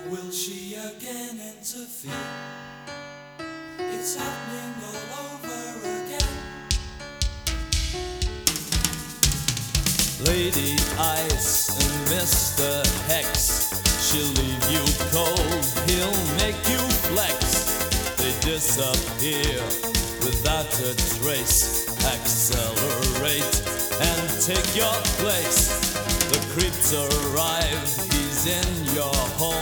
Will she again interfere? It's happening all over again. Lady Ice and Mr. Hex, she'll leave you cold, he'll make you flex. They disappear without a trace. Accelerate and take your place. The creep's arrived, he's in your home.